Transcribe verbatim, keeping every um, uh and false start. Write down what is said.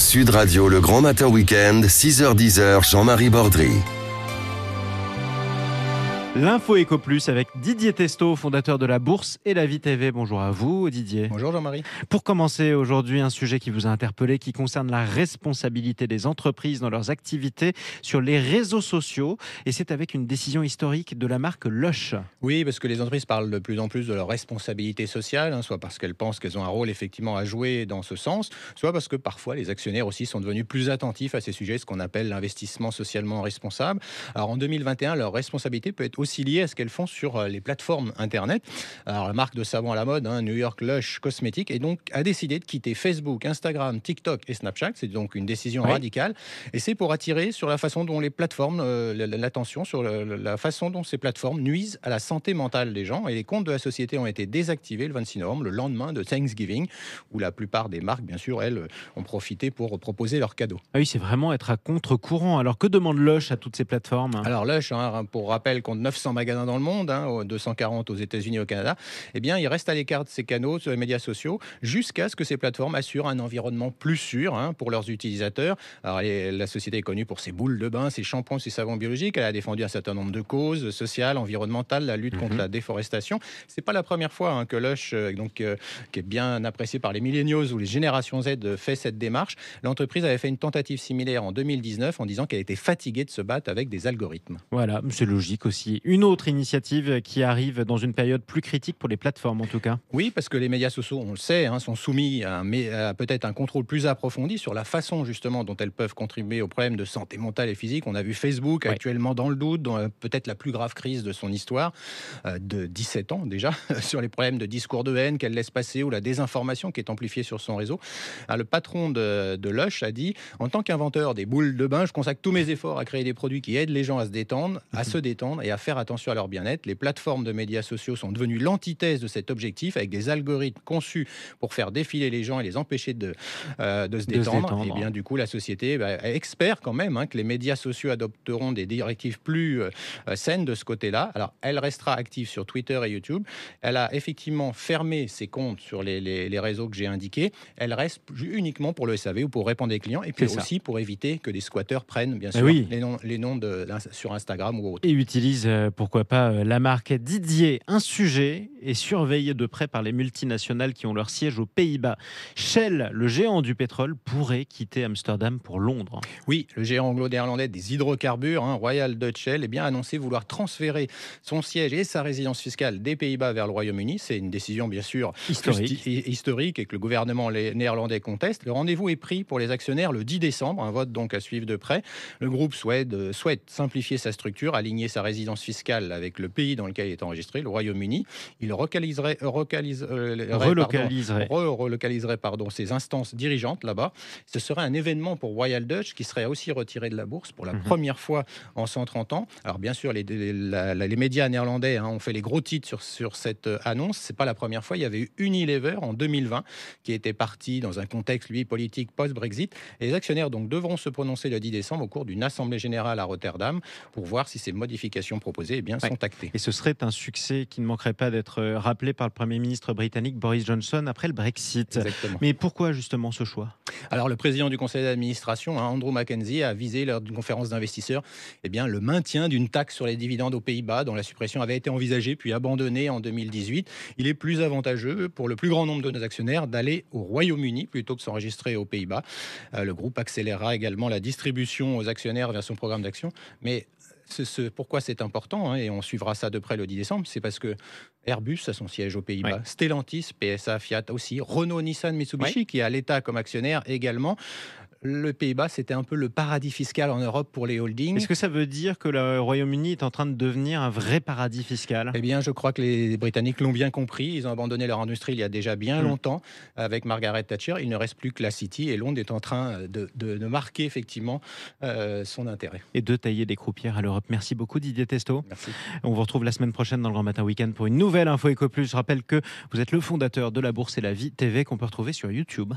Sud Radio, le Grand Matin Week-end, six heures dix, Jean-Marie Bordry. L'info Éco Plus avec Didier Testo, fondateur de la Bourse et la Vie T V. Bonjour à vous Didier. Bonjour Jean-Marie. Pour commencer aujourd'hui, un sujet qui vous a interpellé, qui concerne la responsabilité des entreprises dans leurs activités sur les réseaux sociaux. Et c'est avec une décision historique de la marque Lush. Oui, parce que les entreprises parlent de plus en plus de leur responsabilité sociale, hein, soit parce qu'elles pensent qu'elles ont un rôle effectivement à jouer dans ce sens, soit parce que parfois les actionnaires aussi sont devenus plus attentifs à ces sujets, ce qu'on appelle l'investissement socialement responsable. Alors en deux mille vingt et un, leur responsabilité peut être aussi liée à ce qu'elles font sur les plateformes Internet. Alors la marque de savon à la mode, hein, New York Lush Cosmetics, et donc a décidé de quitter Facebook, Instagram, TikTok et Snapchat. C'est donc une décision oui. radicale, et c'est pour attirer sur la façon dont les plateformes, euh, l'attention sur le, la façon dont ces plateformes nuisent à la santé mentale des gens. Et les comptes de la société ont été désactivés le vingt-six novembre, le lendemain de Thanksgiving, où la plupart des marques, bien sûr, elles ont profité pour proposer leurs cadeaux. Ah oui, c'est vraiment être à contre-courant. Alors que demande Lush à toutes ces plateformes ? Alors Lush, hein, pour rappel, compte neuf cents magasins dans le monde, hein, deux cent quarante aux États-Unis et au Canada. Eh bien, il reste à l'écart de ces canaux sur les médias sociaux jusqu'à ce que ces plateformes assurent un environnement plus sûr, hein, pour leurs utilisateurs. Alors, les, la société est connue pour ses boules de bain, ses shampoings, ses savons biologiques. Elle a défendu un certain nombre de causes sociales, environnementales, la lutte mm-hmm. contre la déforestation. C'est pas la première fois, hein, que Lush, euh, donc, euh, qui est bien apprécié par les millennials ou les générations Z, euh, fait cette démarche. L'entreprise avait fait une tentative similaire en deux mille dix-neuf en disant qu'elle était fatiguée de se battre avec des algorithmes. Voilà, c'est logique aussi. Une autre initiative qui arrive dans une période plus critique pour les plateformes en tout cas. Oui, parce que les médias sociaux, on le sait, hein, sont soumis à, un, à peut-être un contrôle plus approfondi sur la façon justement dont elles peuvent contribuer aux problèmes de santé mentale et physique. On a vu Facebook ouais. actuellement dans le doute, dans euh, peut-être la plus grave crise de son histoire, euh, de dix-sept ans déjà, sur les problèmes de discours de haine qu'elle laisse passer ou la désinformation qui est amplifiée sur son réseau. Alors, le patron de, de Lush a dit « En tant qu'inventeur des boules de bain, je consacre tous mes efforts à créer des produits qui aident les gens à se détendre, à se détendre et à faire attention à leur bien-être. Les plateformes de médias sociaux sont devenues l'antithèse de cet objectif avec des algorithmes conçus pour faire défiler les gens et les empêcher de, euh, de se de détendre. Se détendre. Et bien du coup, la société bah, espère quand même, hein, que les médias sociaux adopteront des directives plus euh, saines de ce côté-là. Alors, elle restera active sur Twitter et YouTube. Elle a effectivement fermé ses comptes sur les, les, les réseaux que j'ai indiqués. Elle reste uniquement pour le S A V ou pour répondre aux clients et puis aussi ça. Pour éviter que des squatteurs prennent bien sûr oui. les noms, les noms de, sur Instagram ou autre. Et utilise euh, pourquoi pas euh, la marque Didier. Un sujet est surveillé de près par les multinationales qui ont leur siège aux Pays-Bas. Shell, le géant du pétrole, pourrait quitter Amsterdam pour Londres. Oui, le géant anglo-néerlandais des hydrocarbures, hein, Royal Dutch Shell, est bien annoncé vouloir transférer son siège et sa résidence fiscale des Pays-Bas vers le Royaume-Uni. C'est une décision bien sûr historique, historique et que le gouvernement néerlandais conteste. Le rendez-vous est pris pour les actionnaires le dix décembre, un vote donc à suivre de près. Le groupe souhaite, euh, souhaite simplifier sa structure, aligner sa résidence fiscale avec le pays dans lequel il est enregistré, le Royaume-Uni. Il relocaliserait, relocalise, euh, relocaliserait. Pardon, re- relocaliserait pardon, ses instances dirigeantes là-bas. Ce serait un événement pour Royal Dutch qui serait aussi retiré de la bourse pour la mmh. première fois en cent trente ans. Alors bien sûr, les, les, la, les médias néerlandais, hein, ont fait les gros titres sur, sur cette annonce. C'est pas la première fois. Il y avait eu Unilever en deux mille vingt qui était parti dans un contexte, lui, politique post-Brexit. Et les actionnaires donc devront se prononcer le dix décembre au cours d'une assemblée générale à Rotterdam pour voir si ces modifications proposées eh bien, ouais. sont actées. Et ce serait un succès qui ne manquerait pas d'être rappelé par le Premier ministre britannique Boris Johnson après le Brexit. Exactement. Mais pourquoi justement ce choix ? Alors le président du conseil d'administration, hein, Andrew Mackenzie, a visé lors d'une conférence d'investisseurs eh bien, le maintien d'une taxe sur les dividendes aux Pays-Bas dont la suppression avait été envisagée puis abandonnée en deux mille dix-huit. Il est plus avantageux pour le plus grand nombre de nos actionnaires d'aller au Royaume-Uni plutôt que de s'enregistrer aux Pays-Bas. Euh, le groupe accélérera également la distribution aux actionnaires vers son programme d'action. Mais ce, ce, pourquoi c'est important, hein, et on suivra ça de près le dix décembre, c'est parce que Airbus a son siège aux Pays-Bas, ouais. Stellantis, P S A, Fiat aussi, Renault, Nissan, Mitsubishi, ouais. qui a l'État comme actionnaire également. Le Pays-Bas, c'était un peu le paradis fiscal en Europe pour les holdings. Est-ce que ça veut dire que le Royaume-Uni est en train de devenir un vrai paradis fiscal ? Eh bien, je crois que les Britanniques l'ont bien compris. Ils ont abandonné leur industrie il y a déjà bien mmh. longtemps avec Margaret Thatcher. Il ne reste plus que la City et Londres est en train de, de, de marquer effectivement euh, son intérêt. Et de tailler des croupières à l'Europe. Merci beaucoup Didier Testo. Merci. On vous retrouve la semaine prochaine dans le Grand Matin Week-end pour une nouvelle Info Éco Plus. Je rappelle que vous êtes le fondateur de la Bourse et la Vie T V qu'on peut retrouver sur YouTube.